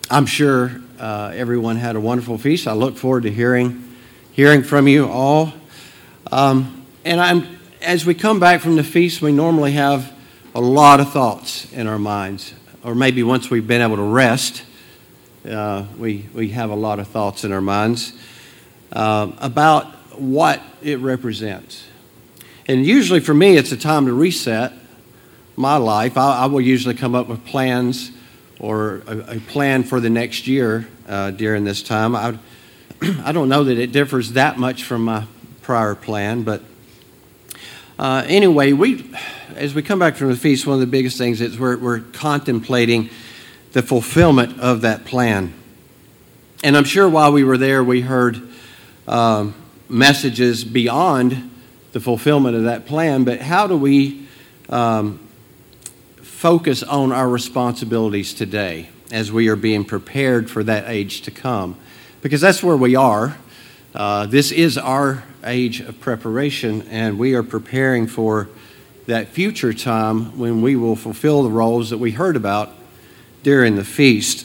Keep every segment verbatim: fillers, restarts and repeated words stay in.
I'm sure uh, everyone had a wonderful feast. I look forward to hearing hearing from you all. Um, and I'm, as we come back from the feast, we normally have a lot of thoughts in our minds. Or maybe once we've been able to rest, uh, we, we have a lot of thoughts in our minds uh, about what it represents. And usually for me, it's a time to reset my life. I, I will usually come up with plans or a, a plan for the next year uh, during this time. I, I don't know that it differs that much from my prior plan, but uh, anyway, we, as we come back from the feast, one of the biggest things is we're, we're contemplating the fulfillment of that plan. And I'm sure while we were there, we heard um, messages beyond the fulfillment of that plan, but how do we um, focus on our responsibilities today as we are being prepared for that age to come? Because that's where we are. Uh, this is our age of preparation, and we are preparing for that future time when we will fulfill the roles that we heard about during the feast.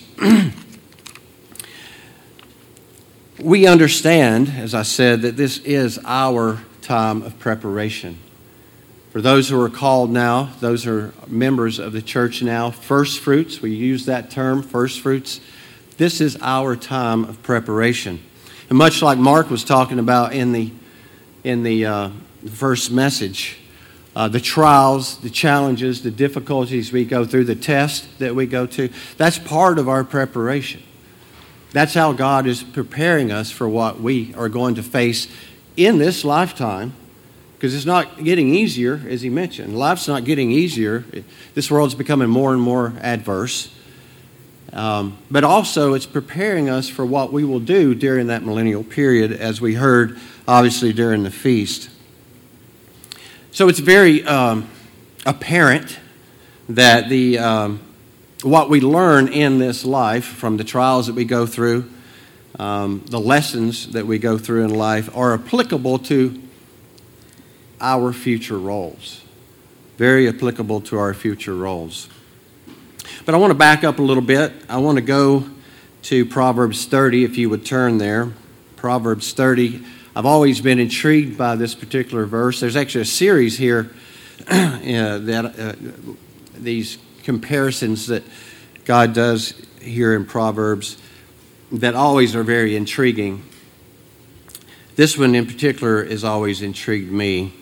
We understand, as I said, that this is our time of preparation. For those who are called now, those who are members of the church now, first fruits, we use that term, first fruits. This is our time of preparation. And much like Mark was talking about in the in the uh, first message, uh, the trials, the challenges, the difficulties we go through, the tests that we go to, that's part of our preparation. That's how God is preparing us for what we are going to face in this lifetime, because it's not getting easier, as he mentioned. Life's not getting easier. This world's becoming more and more adverse. Um, but also it's preparing us for what we will do during that millennial period, as we heard, obviously, during the feast. So it's very um, apparent that the um, what we learn in this life from the trials that we go through, um, the lessons that we go through in life, are applicable to our future roles. Very applicable to our future roles. But I want to back up a little bit. I want to go to Proverbs thirty, if you would turn there. Proverbs thirty. I've always been intrigued by this particular verse. There's actually a series here, uh, that uh, these comparisons that God does here in Proverbs that always are very intriguing. This one in particular has always intrigued me.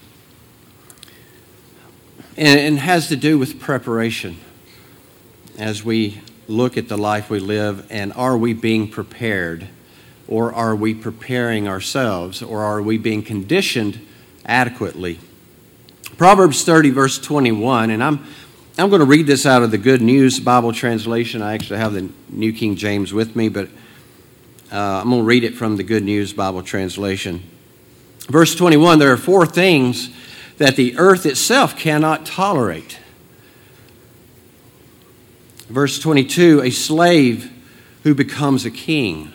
And it has to do with preparation. As we look at the life we live, and are we being prepared, or are we preparing ourselves, or are we being conditioned adequately? Proverbs thirty, verse twenty-one, and I'm I'm going to read this out of the Good News Bible translation. I actually have the New King James with me, but uh, I'm going to read it from the Good News Bible translation. Verse twenty-one, there are four things that the earth itself cannot tolerate. Verse twenty-two, a slave who becomes a king.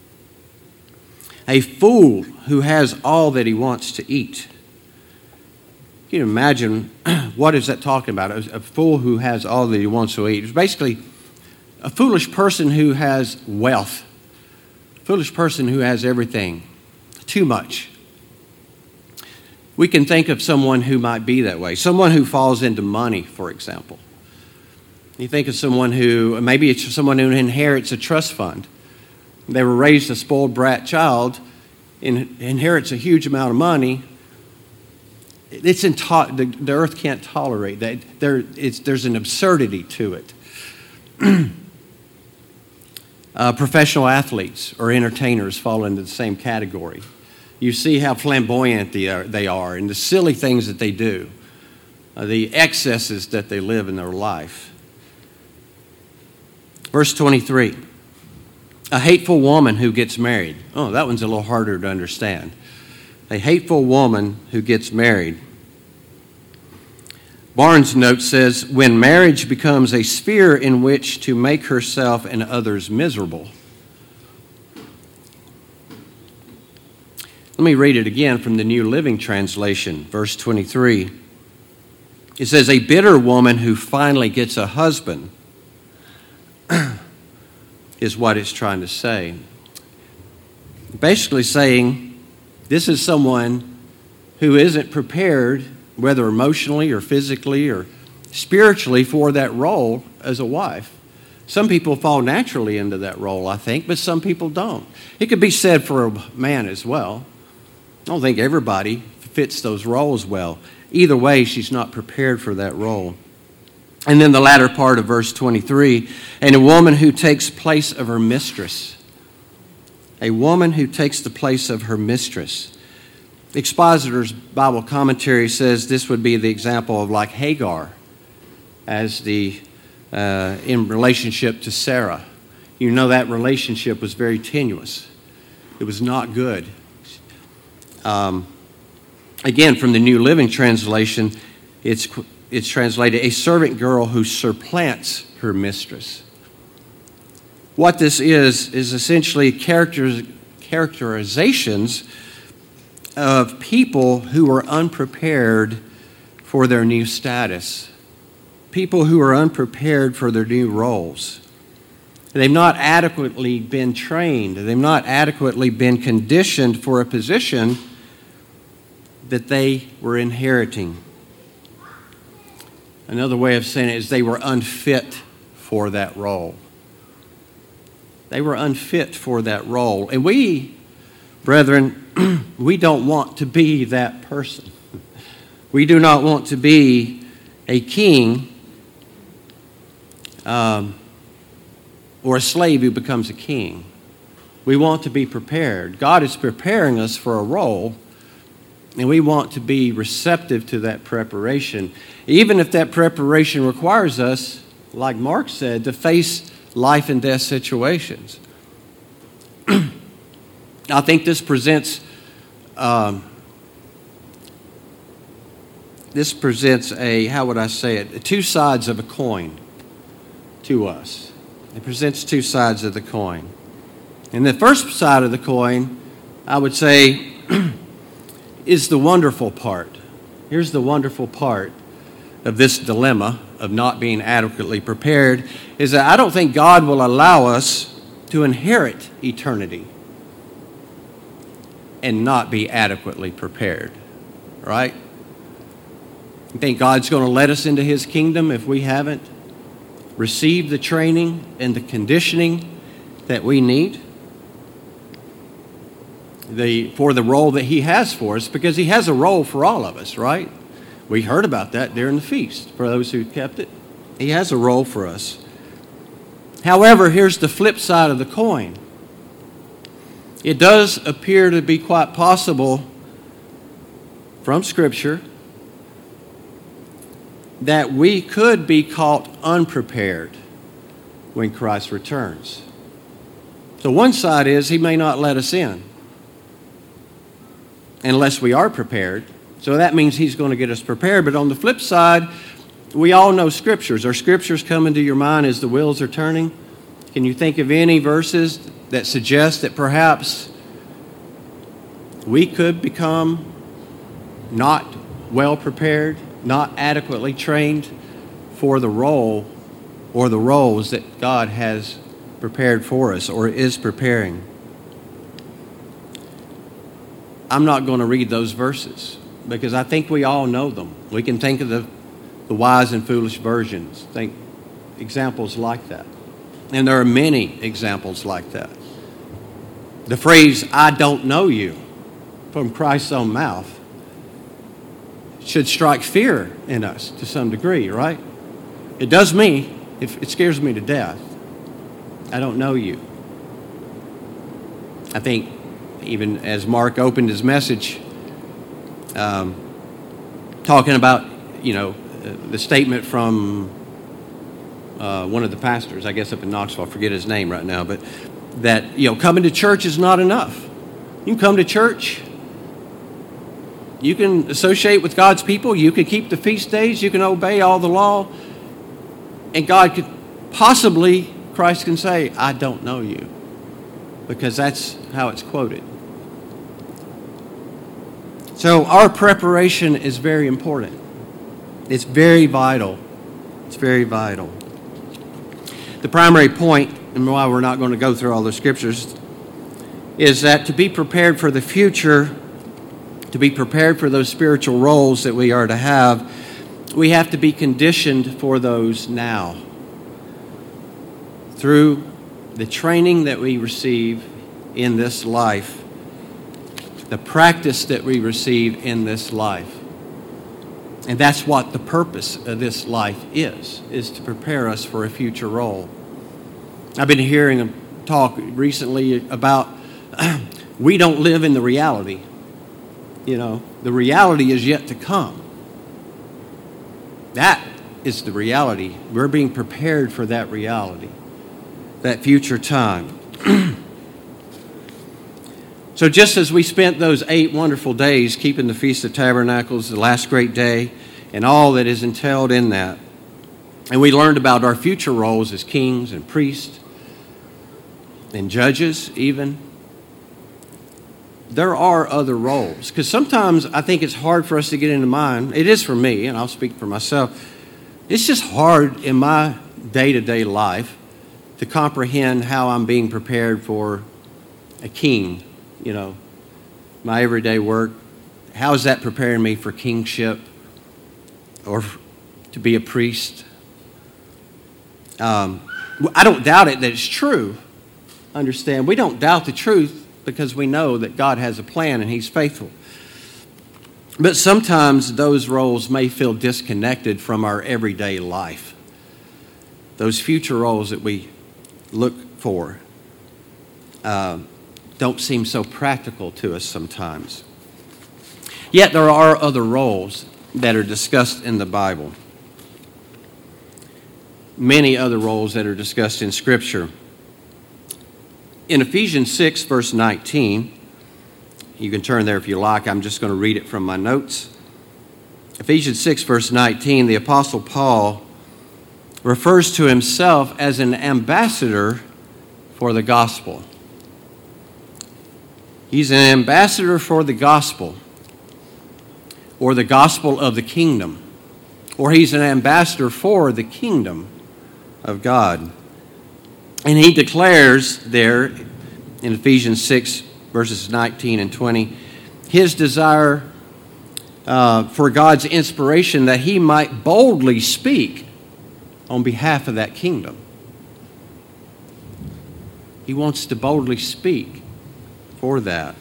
A fool who has all that he wants to eat. You can imagine, what is that talking about? A fool who has all that he wants to eat. It's basically a foolish person who has wealth. A foolish person who has everything. Too much. We can think of someone who might be that way. Someone who falls into money, for example. You think of someone who, maybe it's someone who inherits a trust fund. They were raised a spoiled brat child, in, inherits a huge amount of money. It's in to, the, the earth can't tolerate that. There, it's, there's an absurdity to it. uh, professional athletes or entertainers fall into the same category. You see how flamboyant they are, they are and the silly things that they do, uh, the excesses that they live in their life. Verse twenty-three, a hateful woman who gets married. Oh, that one's a little harder to understand. A hateful woman who gets married. Barnes' note says, when marriage becomes a sphere in which to make herself and others miserable. Let me read it again from the New Living Translation, verse twenty-three. It says, a bitter woman who finally gets a husband is what it's trying to say. Basically saying this is someone who isn't prepared, whether emotionally or physically or spiritually, for that role as a wife. Some people fall naturally into that role, I think, but some people don't. It could be said for a man as well. I don't think everybody fits those roles well. Either way, she's not prepared for that role. And then the latter part of verse twenty-three, and a woman who takes place of her mistress. A woman who takes the place of her mistress. The Expositor's Bible Commentary says this would be the example of like Hagar as the uh, in relationship to Sarah. You know that relationship was very tenuous. It was not good. Um, again, from the New Living Translation, it's it's translated, a servant girl who supplants her mistress. What this is, is essentially characters, characterizations of people who are unprepared for their new status. People who are unprepared for their new roles. They've not adequately been trained. They've not adequately been conditioned for a position that they were inheriting. Another way of saying it is they were unfit for that role. They were unfit for that role. And we, brethren, we don't want to be that person. We do not want to be a king um, or a slave who becomes a king. We want to be prepared. God is preparing us for a role, and we want to be receptive to that preparation, even if that preparation requires us, like Mark said, to face life and death situations. I think this presents um, this presents a, how would I say it, two sides of a coin to us. It presents two sides of the coin. And the first side of the coin, I would say, is the wonderful part. Here's the wonderful part of this dilemma of not being adequately prepared, is that I don't think God will allow us to inherit eternity and not be adequately prepared, right? You think God's going to let us into His kingdom if we haven't received the training and the conditioning that we need the, for the role that He has for us? Because He has a role for all of us, right? We heard about that during the feast, for those who kept it. He has a role for us. However, here's the flip side of the coin. It does appear to be quite possible from Scripture that we could be caught unprepared when Christ returns. So one side is He may not let us in unless we are prepared. So that means He's going to get us prepared. But on the flip side, we all know Scriptures. Are Scriptures coming to your mind as the wheels are turning? Can you think of any verses that suggest that perhaps we could become not well prepared, not adequately trained for the role or the roles that God has prepared for us or is preparing? I'm not going to read those verses, because I think we all know them. We can think of the, the wise and foolish virgins, think examples like that. And there are many examples like that. The phrase, "I don't know you," from Christ's own mouth, should strike fear in us to some degree, right? It does me. It, it scares me to death. I don't know you. I think even as Mark opened his message, Um, talking about, you know, the statement from uh, one of the pastors, I guess up in Knoxville, I forget his name right now, but that, you know, coming to church is not enough. You can come to church, you can associate with God's people, you can keep the feast days, you can obey all the law, and God could possibly, Christ can say, "I don't know you," because that's how it's quoted. So our preparation is very important. It's very vital. It's very vital. The primary point and why we're not going to go through all the scriptures, is that to be prepared for the future, to be prepared for those spiritual roles that we are to have, we have to be conditioned for those now. Through the training that we receive in this life, the practice that we receive in this life. And that's what the purpose of this life is, is to prepare us for a future role. I've been hearing a talk recently about we don't live in the reality. You know, the reality is yet to come. That is the reality. We're being prepared for that reality, that future time. So just as we spent those eight wonderful days keeping the Feast of Tabernacles, the last great day, and all that is entailed in that, and we learned about our future roles as kings and priests and judges even, there are other roles. Because sometimes I think it's hard for us to get into mind. It is for me, and I'll speak for myself. It's just hard in my day-to-day life to comprehend how I'm being prepared for a king. You know, my everyday work, how is that preparing me for kingship or to be a priest? Um, I don't doubt it that it's true. Understand, we don't doubt the truth because we know that God has a plan and He's faithful. But sometimes those roles may feel disconnected from our everyday life. Those future roles that we look for. Uh, don't seem so practical to us sometimes. Yet there are other roles that are discussed in the Bible. Many other roles that are discussed in Scripture. In Ephesians six, verse nineteen, you can turn there if you like. I'm just going to read it from my notes. Ephesians six, verse nineteen, the Apostle Paul refers to himself as an ambassador for the gospel. He's an ambassador for the gospel, or the gospel of the kingdom, or he's an ambassador for the kingdom of God. And he declares there in Ephesians six, verses nineteen and twenty, his desire uh, for God's inspiration that he might boldly speak on behalf of that kingdom. He wants to boldly speak for that.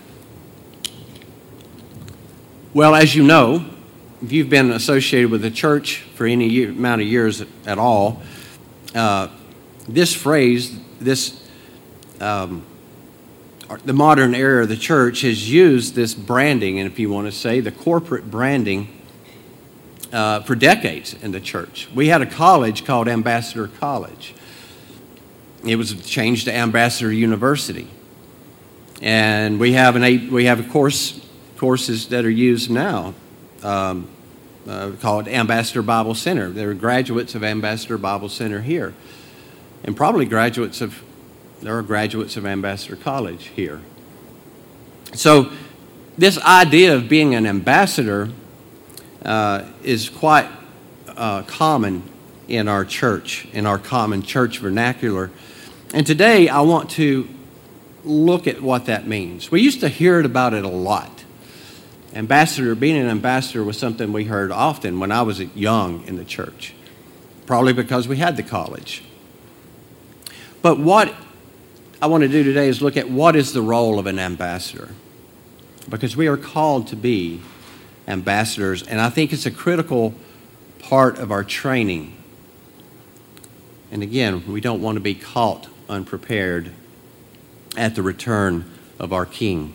Well, as you know, if you've been associated with the church for any year, amount of years at all, uh, this phrase, this um, the modern era of the church has used this branding, and if you want to say the corporate branding, uh, for decades in the church. We had a college called Ambassador College. It was changed to Ambassador University. And we have an eight, we have a course courses that are used now, um, uh, called Ambassador Bible Center. There are graduates of Ambassador Bible Center here, and probably graduates of there are graduates of Ambassador College here. So, this idea of being an ambassador uh, is quite uh, common in our church, in our common church vernacular. And today, I want to look at what that means. We used to hear about it a lot. Ambassador, being an ambassador was something we heard often when I was young in the church, probably because we had the college. But what I want to do today is look at what is the role of an ambassador, because we are called to be ambassadors, and I think it's a critical part of our training. And again, we don't want to be caught unprepared at the return of our King.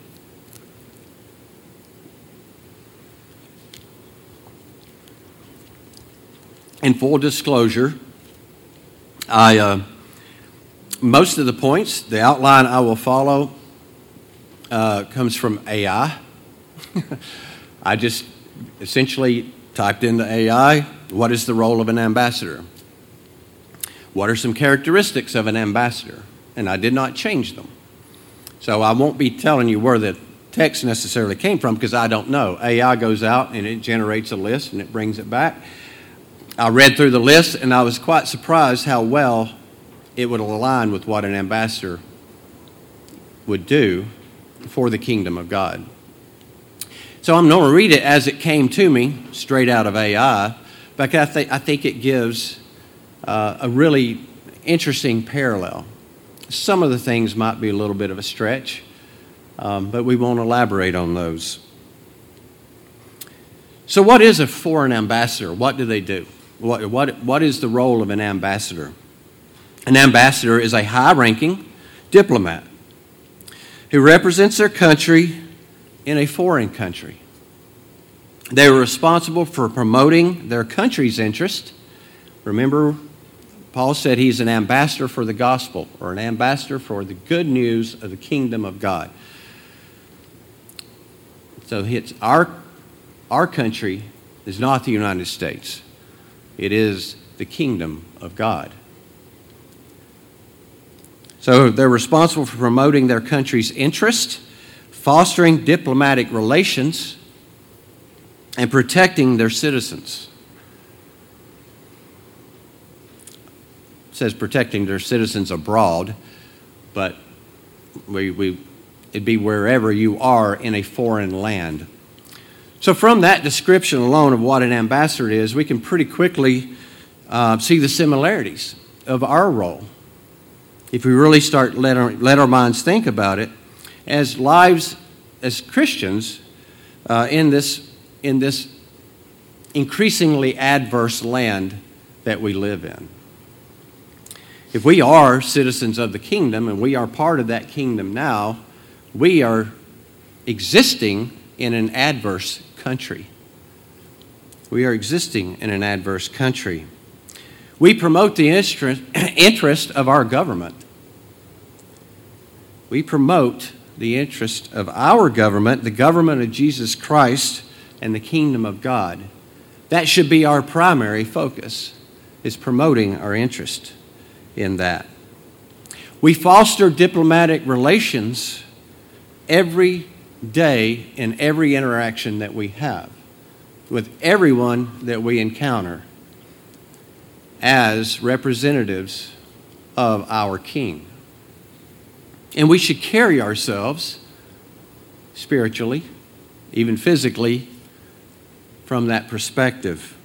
In full disclosure, I uh, most of the points, the outline I will follow, uh, comes from A I. I just essentially typed into A I, what is the role of an ambassador? What are some characteristics of an ambassador? And I did not change them. So I won't be telling you where the text necessarily came from because I don't know. A I goes out and it generates a list and it brings it back. I read through the list and I was quite surprised how well it would align with what an ambassador would do for the kingdom of God. So I'm going to read it as it came to me, straight out of A I, but I, th- I think it gives uh, a really interesting parallel. Some of the things might be a little bit of a stretch, um, but we won't elaborate on those. So what is a foreign ambassador? What do they do? What, what, what is the role of an ambassador? An ambassador is a high-ranking diplomat who represents their country in a foreign country. They are responsible for promoting their country's interest. Remember, Paul said he's an ambassador for the gospel, or an ambassador for the good news of the kingdom of God. So it's our, our country is not the United States. It is the kingdom of God. So they're responsible for promoting their country's interest, fostering diplomatic relations, and protecting their citizens. It says protecting their citizens abroad, but we, we, it'd be wherever you are in a foreign land. So from that description alone of what an ambassador is, we can pretty quickly uh, see the similarities of our role. If we really start let our, let our minds think about it, as lives as Christians uh, in this in this increasingly adverse land that we live in. If we are citizens of the kingdom and we are part of that kingdom now, we are existing in an adverse country. We are existing in an adverse country. We promote the interest of our government. We promote the interest of our government, the government of Jesus Christ, and the kingdom of God. That should be our primary focus, is promoting our interest in that. We foster diplomatic relations every day in every interaction that we have with everyone that we encounter as representatives of our King. And we should carry ourselves spiritually, even physically, from that perspective.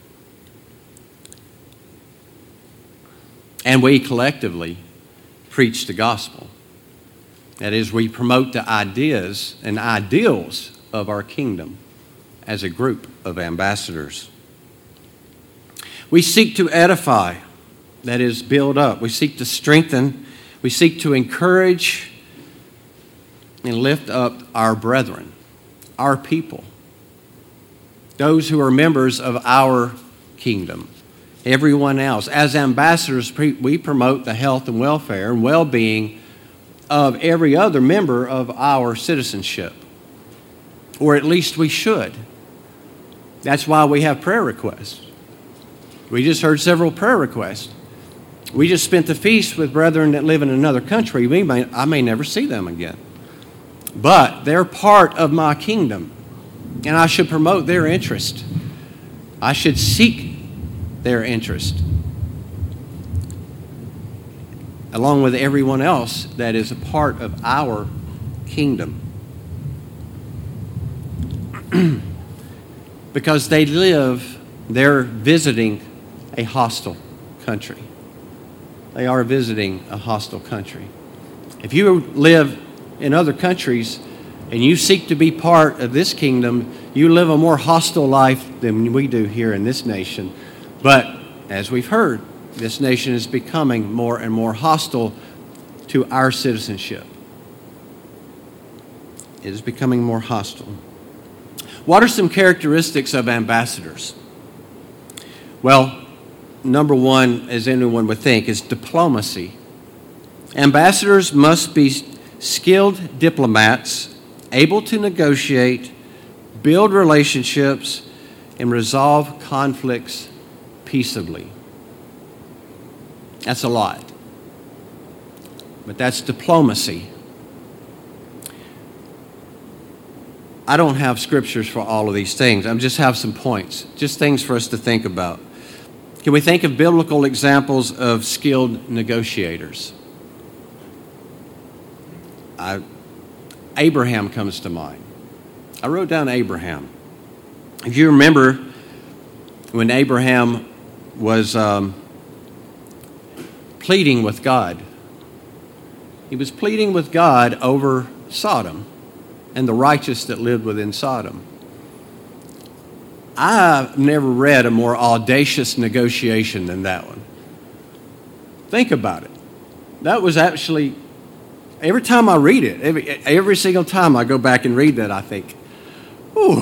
And we collectively preach the gospel. That is, we promote the ideas and ideals of our kingdom as a group of ambassadors. We seek to edify, that is, build up. We seek to strengthen. We seek to encourage and lift up our brethren, our people, those who are members of our kingdom, everyone else. As ambassadors, we promote the health and welfare and well-being of every other member of our citizenship, or at least we should. That's why we have prayer requests. We just heard several prayer requests. We just spent the feast with brethren that live in another country. We may, I may never see them again. But they're part of my kingdom, and I should promote their interest. I should seek their interest, along with everyone else that is a part of our kingdom. Because they live, they're visiting a hostile country. They are visiting a hostile country. If you live in other countries and you seek to be part of this kingdom, you live a more hostile life than we do here in this nation. But as we've heard, this nation is becoming more and more hostile to our citizenship. It is becoming more hostile. What are some characteristics of ambassadors? Well, number one, as anyone would think, is diplomacy. Ambassadors must be skilled diplomats, able to negotiate, build relationships, and resolve conflicts peaceably. That's a lot. But that's diplomacy. I don't have scriptures for all of these things. I just have some points, just things for us to think about. Can we think of biblical examples of skilled negotiators? I, Abraham comes to mind. I wrote down Abraham. If you remember when Abraham was um, pleading with God, he was pleading with God over Sodom and the righteous that lived within Sodom. I've never read a more audacious negotiation than that one. Think about it. That was actually, every time I read it, every, every single time I go back and read that, I think, ooh.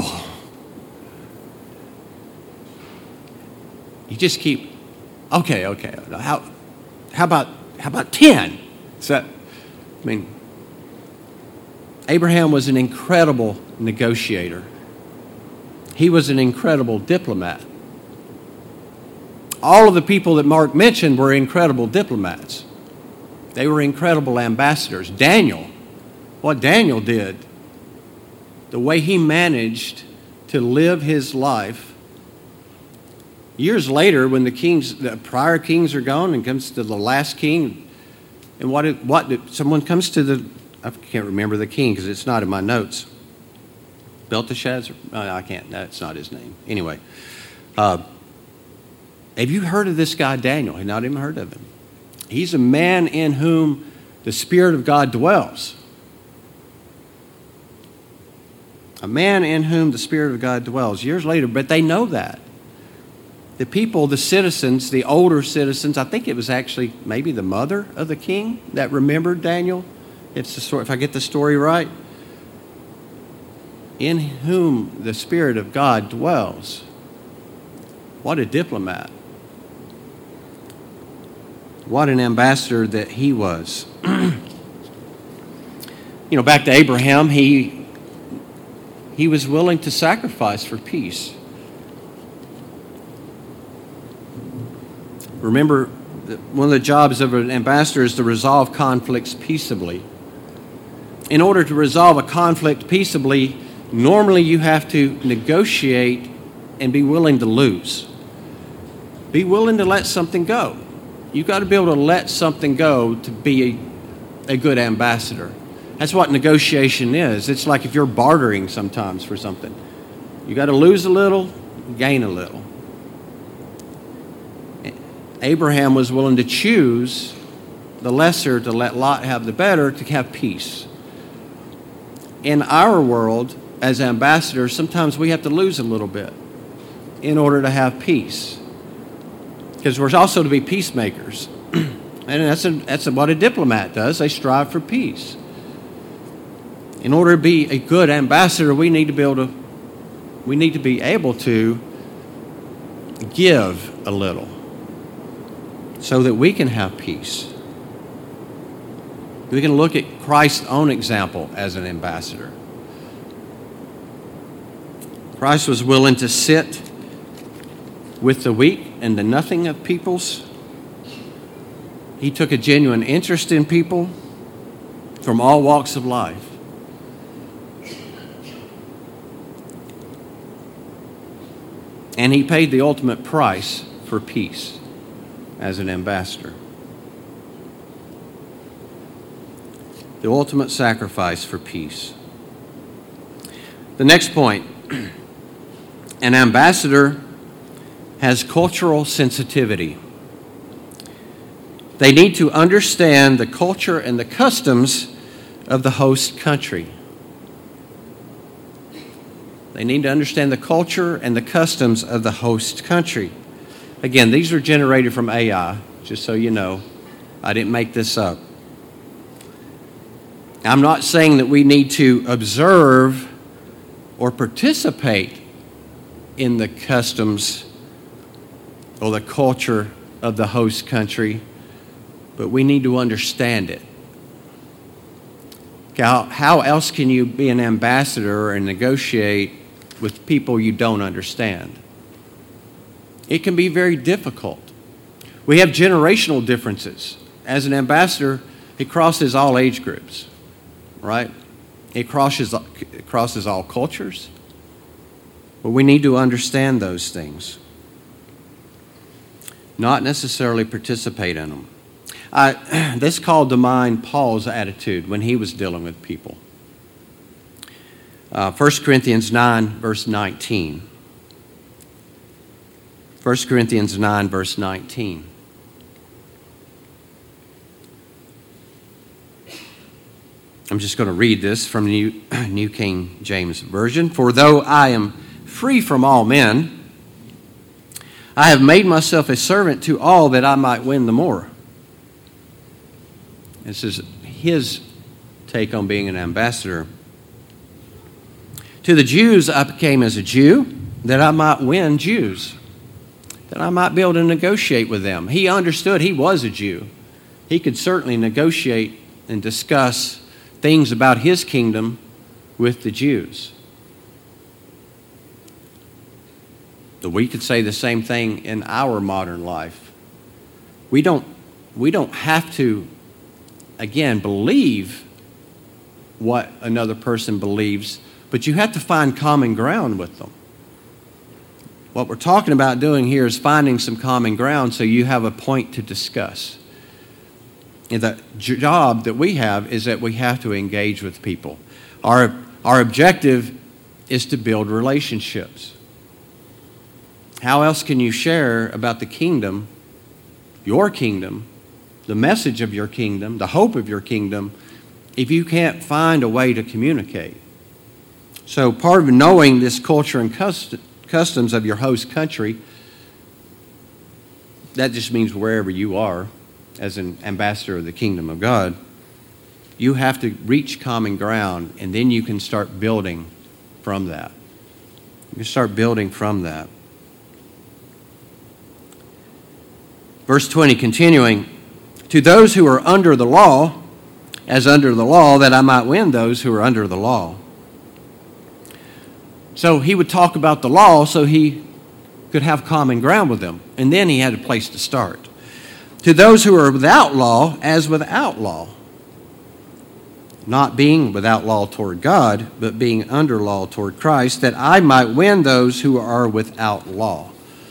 You just keep, okay, okay. How, how about, how about ten? Is that, I mean, Abraham was an incredible negotiator. He was an incredible diplomat. All of the people that Mark mentioned were incredible diplomats. They were incredible ambassadors. Daniel, what Daniel did, the way he managed to live his life. Years later, when the kings, the prior kings are gone, and comes to the last king, and what? It, what? Did, someone comes to the. I can't remember the king because it's not in my notes. Belteshazzar? Uh, I can't. That's not his name. Anyway, uh, have you heard of this guy Daniel? I've not even heard of him. He's a man in whom the Spirit of God dwells. A man in whom the Spirit of God dwells. Years later, but they know that. The people, the citizens, the older citizens, I think it was actually maybe the mother of the king that remembered Daniel. It's the story, if I get the story right. In whom the Spirit of God dwells. What a diplomat. What an ambassador that he was. You know, back to Abraham, he, he was willing to sacrifice for peace. Remember, one of the jobs of an ambassador is to resolve conflicts peaceably. In order to resolve a conflict peaceably, normally you have to negotiate and be willing to lose. Be willing to let something go. You've got to be able to let something go to be a, a good ambassador. That's what negotiation is. It's like if you're bartering sometimes for something. You got to lose a little, gain a little. Abraham was willing to choose the lesser to let Lot have the better to have peace. In our world, as ambassadors, sometimes we have to lose a little bit in order to have peace. Because we're also to be peacemakers. And that's, a, that's a, what a diplomat does. They strive for peace. In order to be a good ambassador, we need to be able to, we need to be able to give a little so that we can have peace. We can look at Christ's own example as an ambassador. Christ was willing to sit with the weak and the nothing of peoples. He took a genuine interest in people from all walks of life. And he paid the ultimate price for peace as an ambassador. The ultimate sacrifice for peace. The next point, an ambassador has cultural sensitivity. They need to understand the culture and the customs of the host country. They need to understand the culture and the customs of the host country. Again, these are generated from A I, just so you know. I didn't make this up. I'm not saying that we need to observe or participate in the customs or the culture of the host country, but we need to understand it. How, how else can you be an ambassador and negotiate with people you don't understand? It can be very difficult. We have generational differences. As an ambassador, it crosses all age groups, right? It crosses, it crosses all cultures. But we need to understand those things. not necessarily participate in them. I, this called to mind Paul's attitude when he was dealing with people. Uh, First Corinthians nine, verse nineteen. First Corinthians nine, verse nineteen. I'm just going to read this from the New, New King James Version. For though I am free from all men, I have made myself a servant to all that I might win the more. This is his take on being an ambassador. To the Jews I became as a Jew, that I might win Jews, that I might be able to negotiate with them. He understood he was a Jew. He could certainly negotiate and discuss things about his kingdom with the Jews. But we could say the same thing in our modern life. We don't, we don't have to, again, believe what another person believes, but you have to find common ground with them. What we're talking about doing here is finding some common ground so you have a point to discuss. And the job that we have is that we have to engage with people. Our, our objective is to build relationships. How else can you share about the kingdom, your kingdom, the message of your kingdom, the hope of your kingdom, if you can't find a way to communicate? So part of knowing this culture and cust- customs of your host country, that just means wherever you are as an ambassador of the kingdom of God, you have to reach common ground, and then you can start building from that. You can start building from that. Verse twenty, continuing, to those who are under the law, as under the law, that I might win those who are under the law. So he would talk about the law so he could have common ground with them. And then he had a place to start. To those who are without law, as without law. Not being without law toward God, but being under law toward Christ, that I might win those who are without law.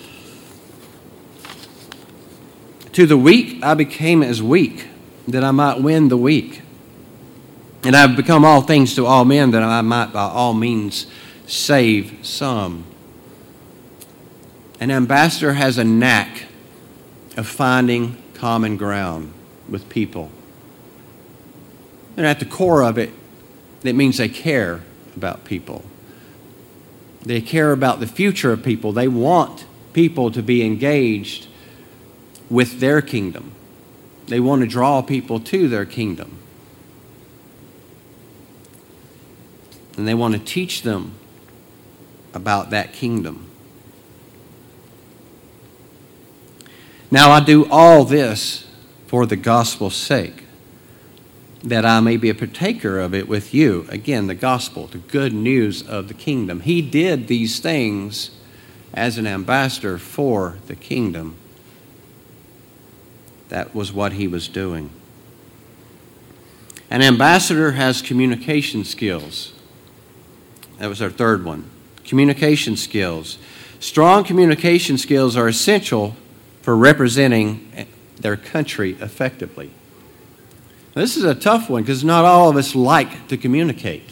To the weak I became as weak, that I might win the weak. And I have become all things to all men, that I might by all means save some. An ambassador has a knack of finding common ground with people. And at the core of it, it means they care about people. They care about the future of people. They want people to be engaged with their kingdom. They want to draw people to their kingdom. And they want to teach them about that kingdom. Now I do all this for the gospel's sake, that I may be a partaker of it with you. Again, the gospel, the good news of the kingdom. He did these things as an ambassador for the kingdom. That was what he was doing. An ambassador has communication skills. That was our third one. Communication skills. Strong communication skills are essential for representing their country effectively. Now, this is a tough one because not all of us like to communicate.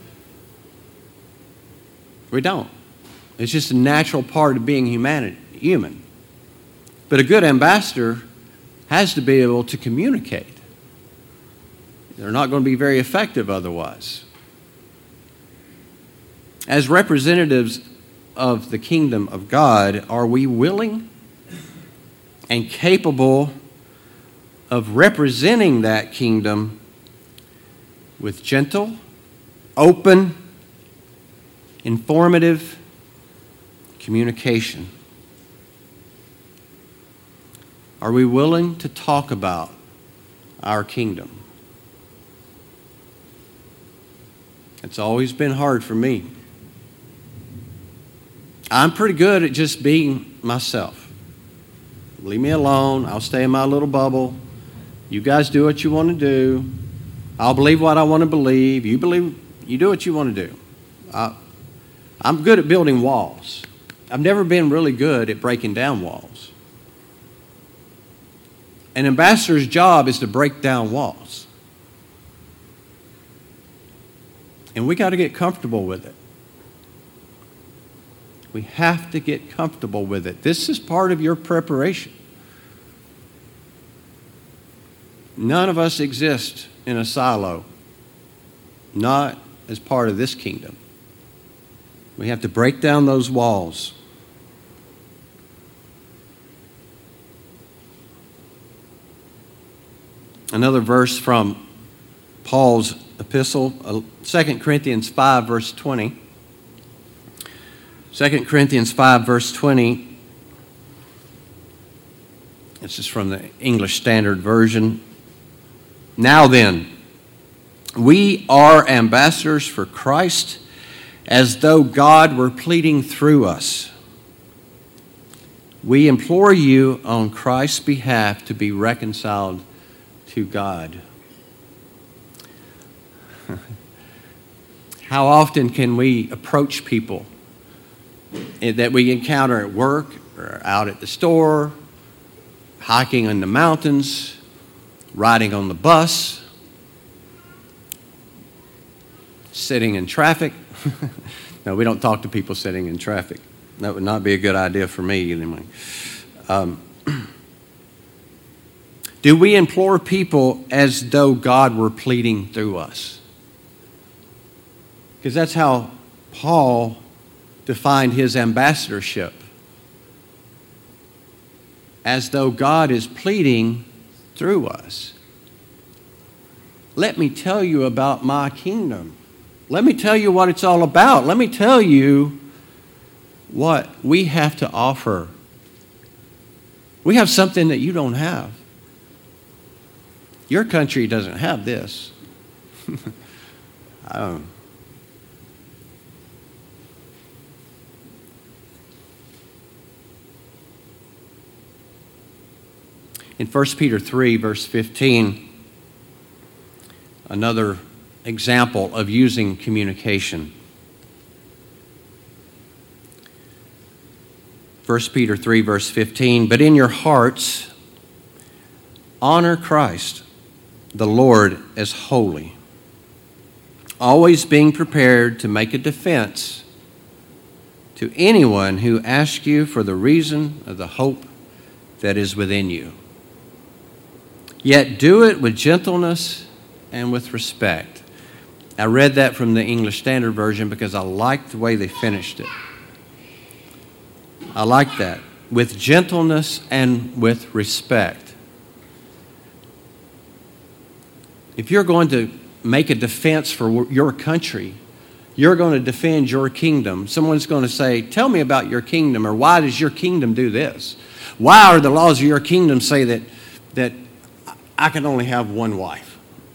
We don't. It's just a natural part of being human. human. But a good ambassador has to be able to communicate. They're not going to be very effective otherwise. As representatives of the kingdom of God, are we willing and capable of representing that kingdom with gentle, open, informative communication? Are we willing to talk about our kingdom? It's always been hard for me. I'm pretty good at just being myself. Leave me alone. I'll stay in my little bubble. You guys do what you want to do. I'll believe what I want to believe. You believe, you do what you want to do. I, I'm good at building walls. I've never been really good at breaking down walls. An ambassador's job is to break down walls. And we got to get comfortable with it. We have to get comfortable with it. This is part of your preparation. None of us exist in a silo, not as part of this kingdom. We have to break down those walls. Another verse from Paul's epistle, Second Corinthians five, verse twenty. Second Corinthians five, verse twenty. This is from the English Standard Version. Now then, we are ambassadors for Christ, as though God were pleading through us. We implore you on Christ's behalf to be reconciled to God. How often can we approach people that we encounter at work or out at the store, hiking in the mountains, riding on the bus, sitting in traffic? No, we don't talk to people sitting in traffic. That would not be a good idea for me anyway. Um, do we implore people as though God were pleading through us? Because that's how Paul defined his ambassadorship. As though God is pleading through us. Let me tell you about my kingdom. Let me tell you what it's all about. Let me tell you what we have to offer. We have something that you don't have. Your country doesn't have this. um, In First Peter three, verse fifteen, another example of using communication. First Peter three, verse fifteen, but in your hearts, honor Christ, the Lord, as holy, always being prepared to make a defense to anyone who asks you for the reason of the hope that is within you. Yet do it with gentleness and with respect. I read that from the English Standard Version because I liked the way they finished it. I like that. With gentleness and with respect. If you're going to make a defense for your country, you're going to defend your kingdom. Someone's going to say, tell me about your kingdom, or why does your kingdom do this? Why are the laws of your kingdom say that that I can only have one wife?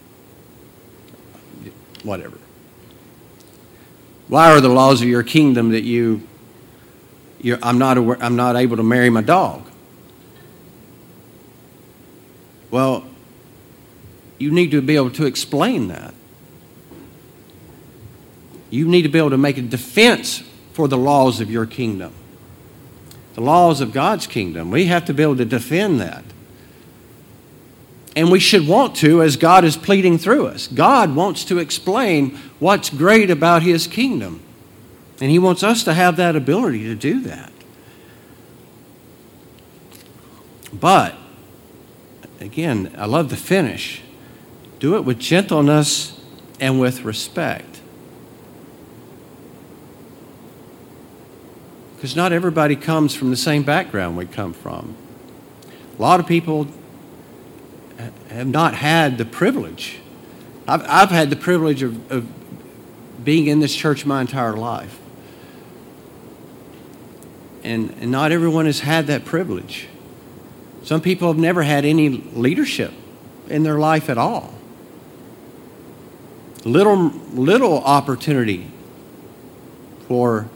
Whatever. Why are the laws of your kingdom that you, you're, I'm not aware, I'm not able to marry my dog? Well, you need to be able to explain that. You need to be able to make a defense for the laws of your kingdom. The laws of God's kingdom. We have to be able to defend that. And we should want to, as God is pleading through us. God wants to explain what's great about His kingdom. And He wants us to have that ability to do that. But, again, I love the finish. Do it with gentleness and with respect. Because not everybody comes from the same background we come from. A lot of people have not had the privilege. I've, I've had the privilege of, of being in this church my entire life. And, and not everyone has had that privilege. Some people have never had any leadership in their life at all. Little, little opportunity for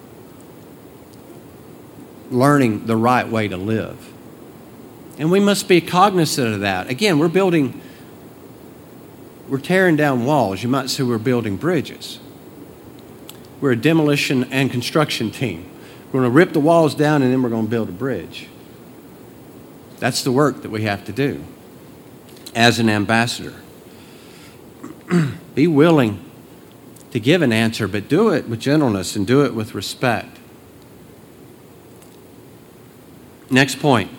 learning the right way to live. And we must be cognizant of that. Again, we're building, we're tearing down walls. You might say we're building bridges. We're a demolition and construction team. We're going to rip the walls down and then we're going to build a bridge. That's the work that we have to do. as an ambassador. Be willing to give an answer, but do it with gentleness and do it with respect. Next point.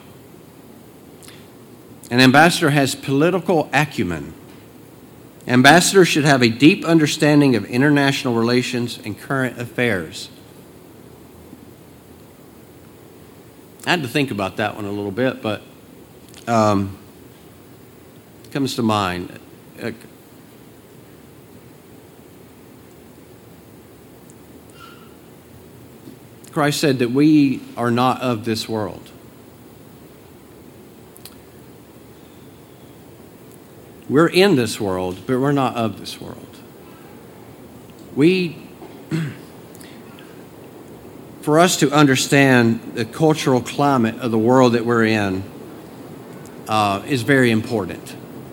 An ambassador has political acumen. Ambassadors should have a deep understanding of international relations and current affairs. I had to think about that one a little bit, but um, it comes to mind. Uh, Christ said that we are not of this world. We're in this world, but we're not of this world. We, for us to understand the cultural climate of the world that we're in uh, is very important.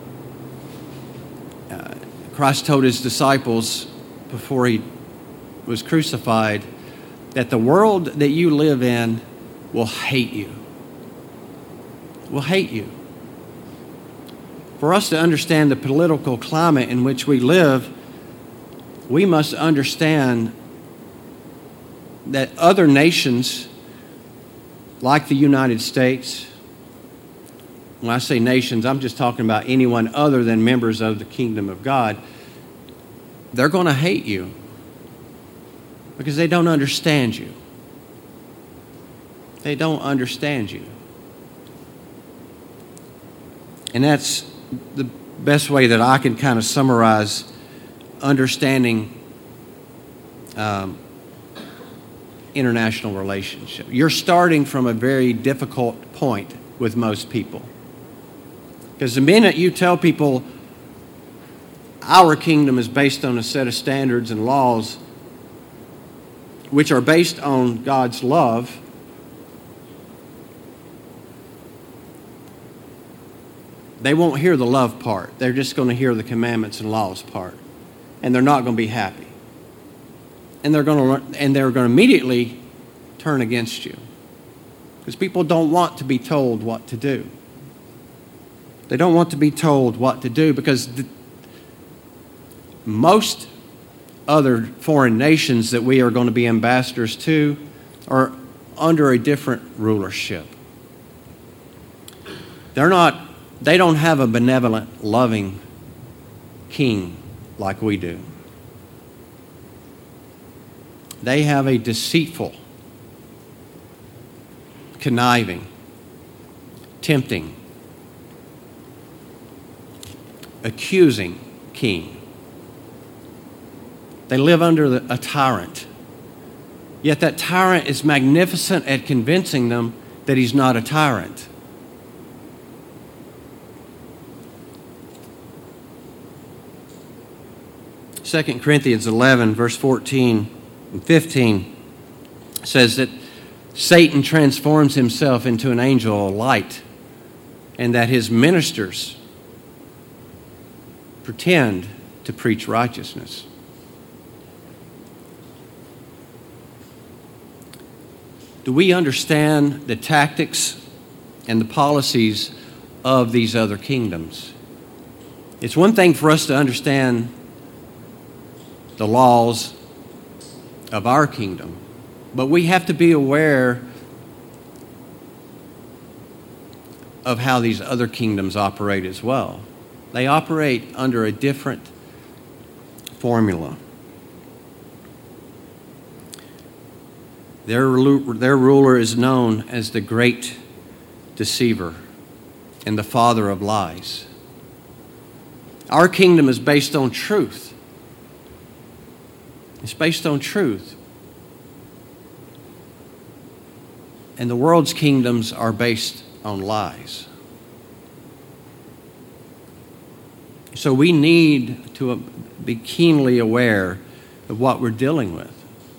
Uh, Christ told his disciples before he was crucified that the world that you live in will hate you. Will hate you. For us to understand the political climate in which we live, we must understand that other nations, like the United States, when I say nations, I'm just talking about anyone other than members of the kingdom of God, they're going to hate you because they don't understand you. They don't understand you. And that's the best way that I can kind of summarize understanding um, international relationship. You're starting from a very difficult point with most people. Because the minute you tell people our kingdom is based on a set of standards and laws which are based on God's love, they won't hear the love part. They're just going to hear the commandments and laws part. And they're not going to be happy. And they're going to and they're going to immediately turn against you. Because people don't want to be told what to do. They don't want to be told what to do because the, most other foreign nations that we are going to be ambassadors to are under a different rulership. They're not They don't have a benevolent, loving king like we do. They have a deceitful, conniving, tempting, accusing king. They live under the, a tyrant. Yet that tyrant is magnificent at convincing them that he's not a tyrant. Second Corinthians eleven, verse fourteen and fifteen says that Satan transforms himself into an angel of light and that his ministers pretend to preach righteousness. Do we understand the tactics and the policies of these other kingdoms? It's one thing for us to understand the laws of our kingdom, but we have to be aware of how these other kingdoms operate as well. They operate under a different formula. Their, their ruler is known as the great deceiver and the father of lies. Our kingdom is based on truth. It's based on truth. And the world's kingdoms are based on lies. So we need to be keenly aware of what we're dealing with.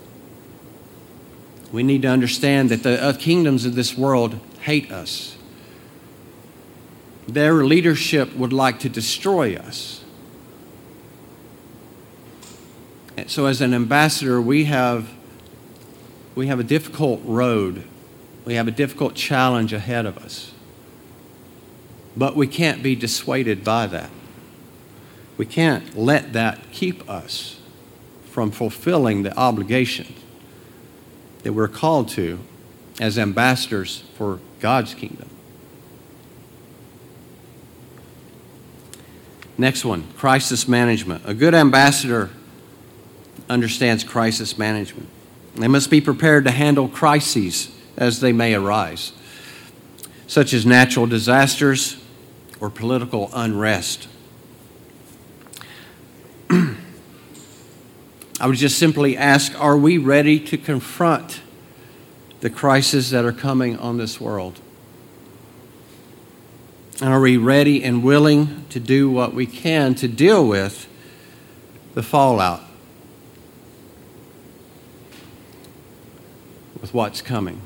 We need to understand that the kingdoms of this world hate us. Their leadership would like to destroy us. And so as an ambassador, we have, we have a difficult road. We have a difficult challenge ahead of us. But we can't be dissuaded by that. We can't let that keep us from fulfilling the obligation that we're called to as ambassadors for God's kingdom. Next one, crisis management. A good ambassador understands crisis management. They must be prepared to handle crises as they may arise, such as natural disasters or political unrest. I would just simply ask, are we ready to confront the crises that are coming on this world? And are we ready and willing to do what we can to deal with the fallout, with what's coming?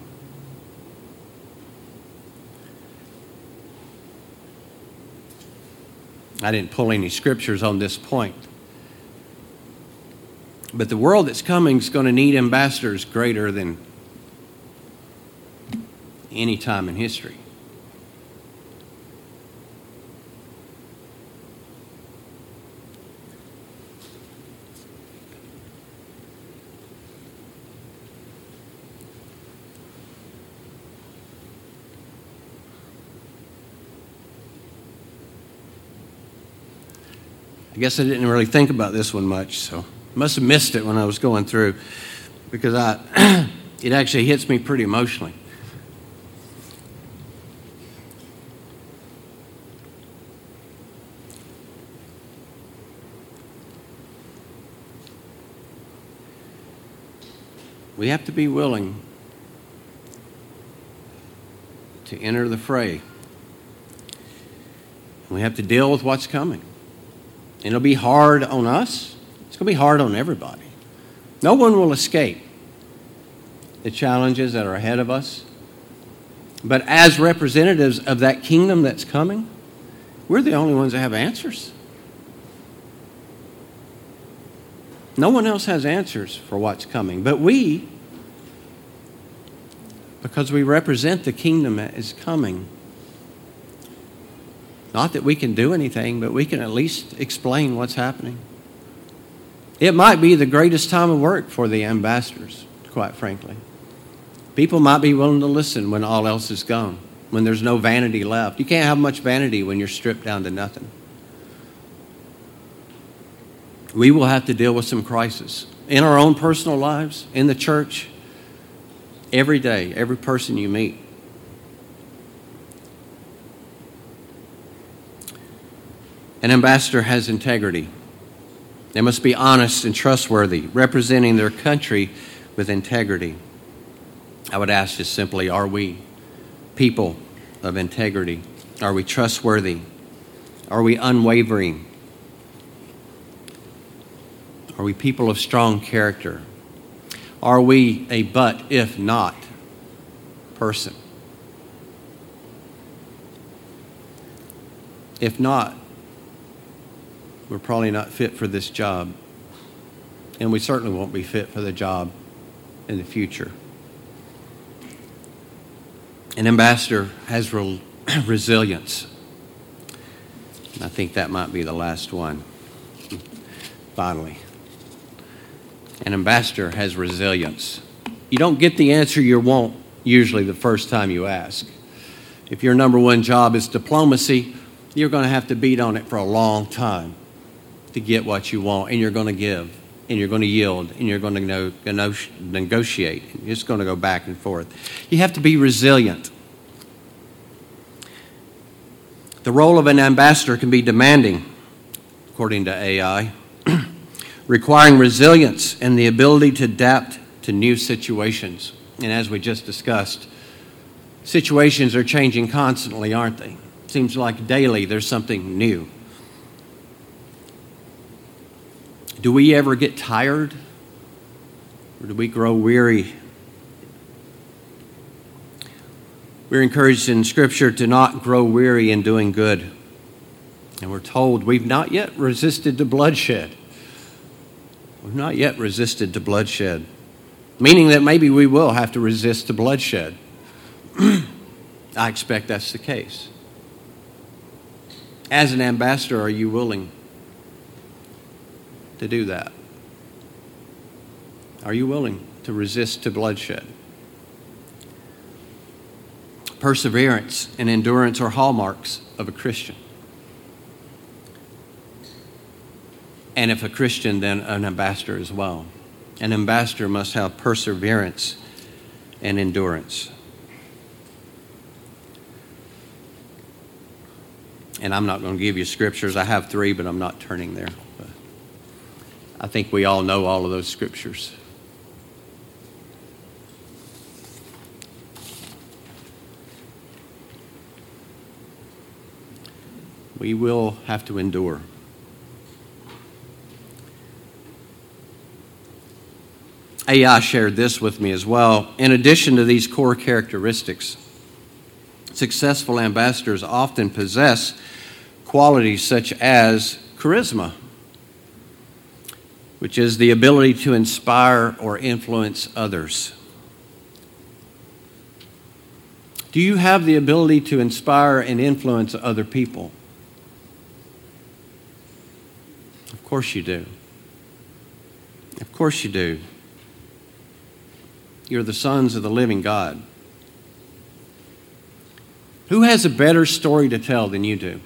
I didn't pull any scriptures on this point. But the world that's coming is going to need ambassadors greater than any time in history. I guess I didn't really think about this one much, so I must have missed it when I was going through, because I it actually hits me pretty emotionally. We have to be willing to enter the fray. We have to deal with what's coming. And it'll be hard on us. It's going to be hard on everybody. No one will escape the challenges that are ahead of us. But as representatives of that kingdom that's coming, we're the only ones that have answers. No one else has answers for what's coming. But we, because we represent the kingdom that is coming, not that we can do anything, but we can at least explain what's happening. It might be the greatest time of work for the ambassadors, quite frankly. People might be willing to listen when all else is gone, when there's no vanity left. You can't have much vanity when you're stripped down to nothing. We will have to deal with some crisis in our own personal lives, in the church, every day, every person you meet. An ambassador has integrity. They must be honest and trustworthy, representing their country with integrity. I would ask just simply, are we people of integrity? Are we trustworthy? Are we unwavering? Are we people of strong character? Are we a but if not person? If not, we're probably not fit for this job. And we certainly won't be fit for the job in the future. An ambassador has re- resilience. And I think that might be the last one. Finally. An ambassador has resilience. You don't get the answer you want usually the first time you ask. If your number one job is diplomacy, you're going to have to beat on it for a long time to get what you want, and you're going to give, and you're going to yield, and you're going to no, no, negotiate. You're just going to go back and forth. You have to be resilient. The role of an ambassador can be demanding, according to A I, requiring resilience and the ability to adapt to new situations. And as we just discussed, situations are changing constantly, aren't they? It seems like daily there's something new. Do we ever get tired? Or do we grow weary? We're encouraged in Scripture to not grow weary in doing good. And we're told we've not yet resisted to bloodshed. We've not yet resisted to bloodshed. Meaning that maybe we will have to resist to bloodshed. I expect that's the case. As an ambassador, are you willing to do that? Are you willing to resist to bloodshed? Perseverance and endurance are hallmarks of a Christian. And if a Christian, then an ambassador as well. An ambassador must have perseverance and endurance. And I'm not going to give you scriptures. I have three, but I'm not turning there. But I think we all know all of those scriptures. We will have to endure. A I shared this with me as well. In addition to these core characteristics, successful ambassadors often possess qualities such as charisma, which is the ability to inspire or influence others. Do you have the ability to inspire and influence other people? Of course you do. Of course you do. You're the sons of the living God. Who has a better story to tell than you do?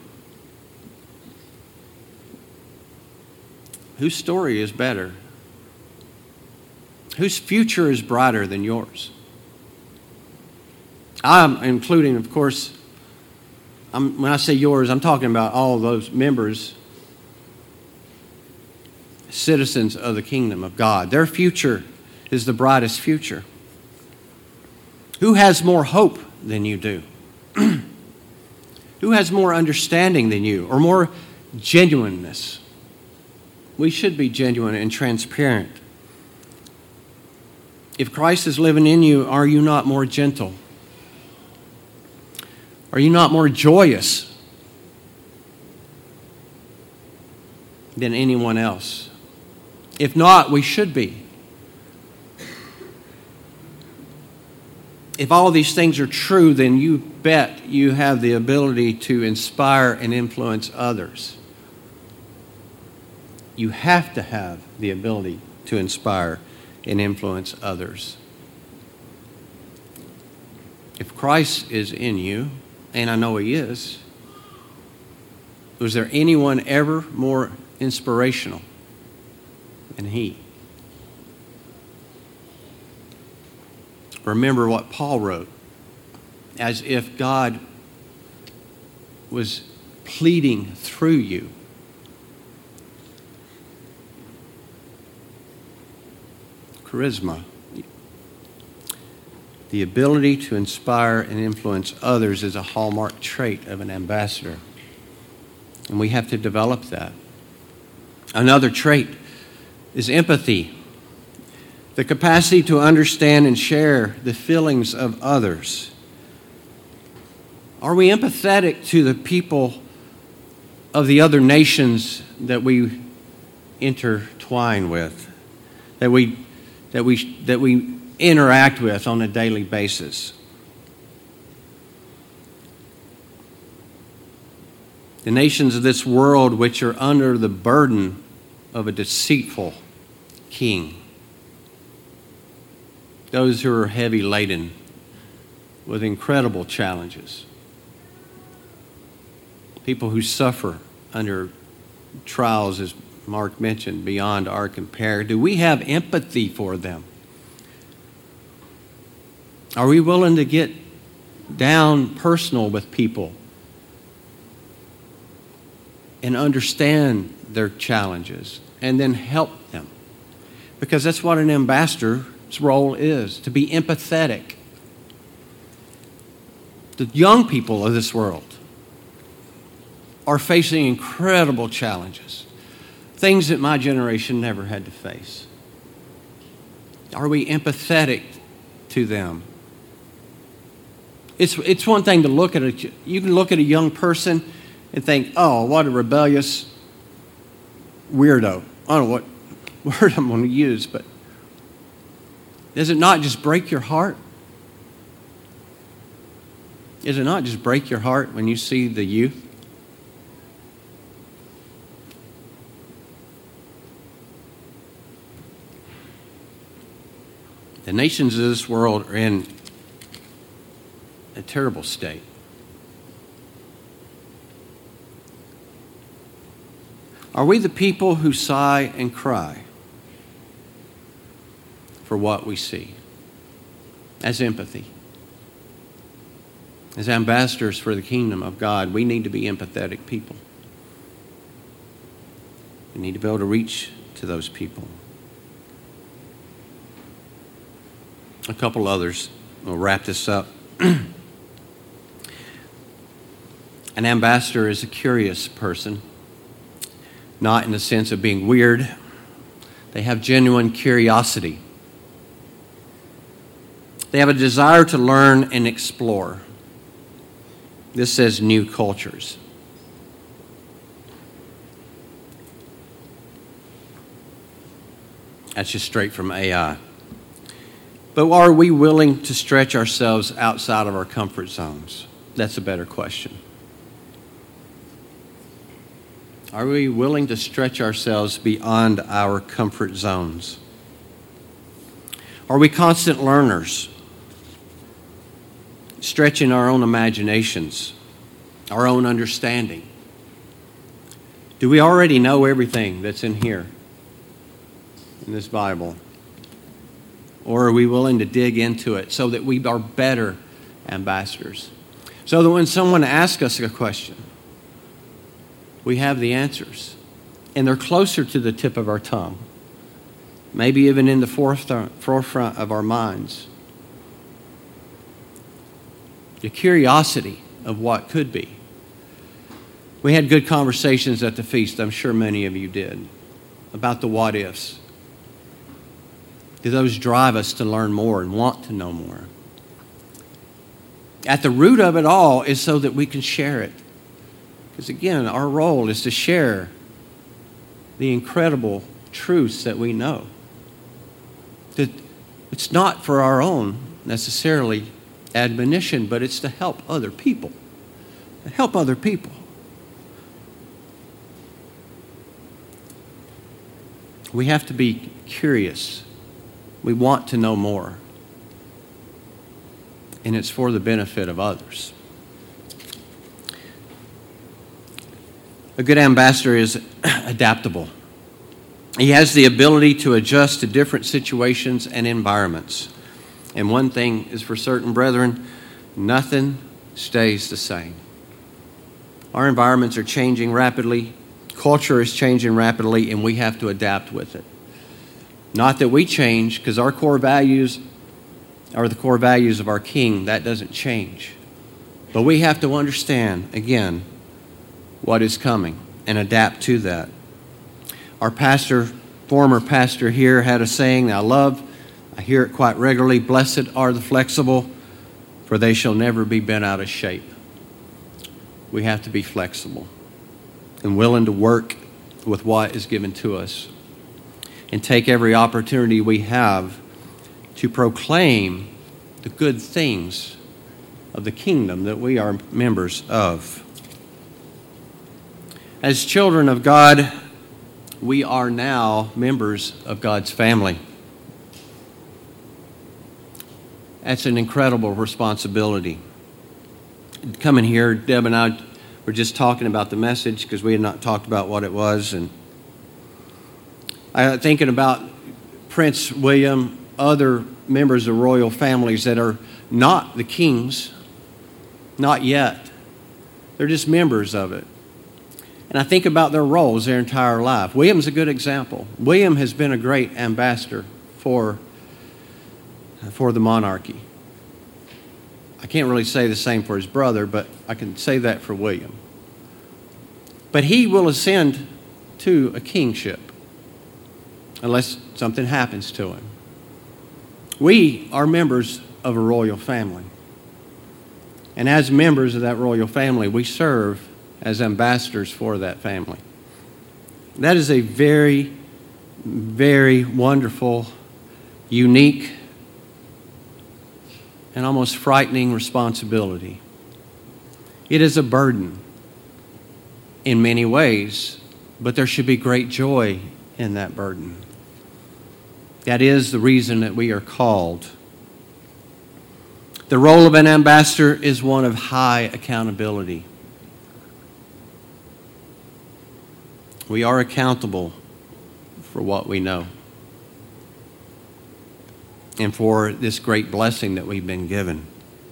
Whose story is better? Whose future is brighter than yours? I'm including, of course, I'm, when I say yours, I'm talking about all those members, citizens of the kingdom of God. Their future is the brightest future. Who has more hope than you do? Who has more understanding than you, or more genuineness? We should be genuine and transparent. If Christ is living in you, are you not more gentle? Are you not more joyous than anyone else? If not, we should be. If all of these things are true, then you bet you have the ability to inspire and influence others. You have to have the ability to inspire and influence others. If Christ is in you, and I know He is, was there anyone ever more inspirational than He? Remember what Paul wrote, as if God was pleading through you. Charisma, the ability to inspire and influence others, is a hallmark trait of an ambassador. And we have to develop that. Another trait is empathy. The capacity to understand and share the feelings of others. Are we empathetic to the people of the other nations that we intertwine with, that we that we that we interact with on a daily basis? The nations of this world which are under the burden of a deceitful king. Those who are heavy laden with incredible challenges. People who suffer under trials, as Mark mentioned, beyond our compare. Do we have empathy for them? Are we willing to get down personal with people and understand their challenges and then help them? Because that's what an ambassador's role is, to be empathetic. The young people of this world are facing incredible challenges, things that my generation never had to face. Are we empathetic to them? It's, it's one thing to look at a, you can look at a young person and think, oh, what a rebellious weirdo. I don't know what word I'm going to use, but does it not just break your heart? Does it not just break your heart when you see the youth The nations of this world are in a terrible state. Are we the people who sigh and cry for what we see as empathy? As ambassadors for the kingdom of God, we need to be empathetic people. We need to be able to reach to those people. A couple others. We'll wrap this up. An ambassador is a curious person, not in the sense of being weird. They have genuine curiosity. They have a desire to learn and explore. This says new cultures. That's just straight from A I. But are we willing to stretch ourselves outside of our comfort zones? That's a better question. Are we willing to stretch ourselves beyond our comfort zones? Are we constant learners, stretching our own imaginations, our own understanding? Do we already know everything that's in here, in this Bible? Or are we willing to dig into it so that we are better ambassadors? So that when someone asks us a question, we have the answers. And they're closer to the tip of our tongue. Maybe even in the forefront of our minds. The curiosity of what could be. We had good conversations at the feast, I'm sure many of you did, about the what ifs. Do those drive us to learn more and want to know more? At the root of it all is so that we can share it. Because again, our role is to share the incredible truths that we know. That it's not for our own, necessarily, admonition, but it's to help other people. To help other people. We have to be curious. We want to know more. And it's for the benefit of others. A good ambassador is adaptable. He has the ability to adjust to different situations and environments. And one thing is for certain, brethren, nothing stays the same. Our environments are changing rapidly. Culture is changing rapidly, and we have to adapt with it. Not that we change, because our core values are the core values of our King. That doesn't change. But we have to understand, again, what is coming and adapt to that. Our pastor, former pastor here, had a saying that I love. I hear it quite regularly. Blessed are the flexible, for they shall never be bent out of shape. We have to be flexible and willing to work with what is given to us and take every opportunity we have to proclaim the good things of the kingdom that we are members of. As children of God, we are now members of God's family. That's an incredible responsibility. Coming here, Deb and I were just talking about the message because we had not talked about what it was. And I was thinking about Prince William, other members of royal families that are not the kings, not yet. They're just members of it. And I think about their roles their entire life. William's a good example. William has been a great ambassador for, for the monarchy. I can't really say the same for his brother, but I can say that for William. But he will ascend to a kingship unless something happens to him. We are members of a royal family. And as members of that royal family, we serve as ambassadors for that family. That is a very, very wonderful, unique, and almost frightening responsibility. It is a burden in many ways, but there should be great joy in that burden. That is the reason that we are called. The role of an ambassador is one of high accountability. We are accountable for what we know and for this great blessing that we've been given.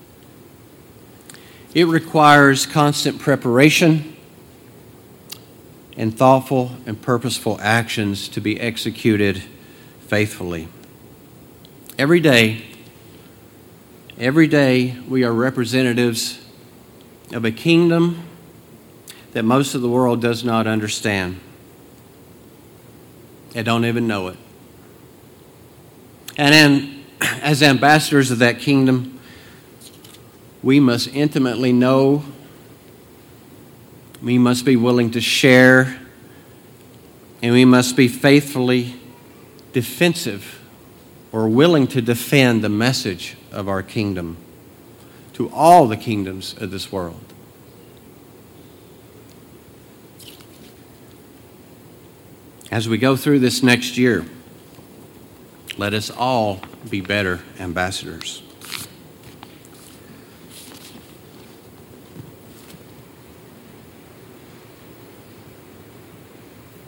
It requires constant preparation and thoughtful and purposeful actions to be executed faithfully. Every day, every day we are representatives of a kingdom that most of the world does not understand. They don't even know it. And then, as ambassadors of that kingdom, we must intimately know, we must be willing to share, and we must be faithfully defensive or willing to defend the message of our kingdom to all the kingdoms of this world. As we go through this next year, let us all be better ambassadors.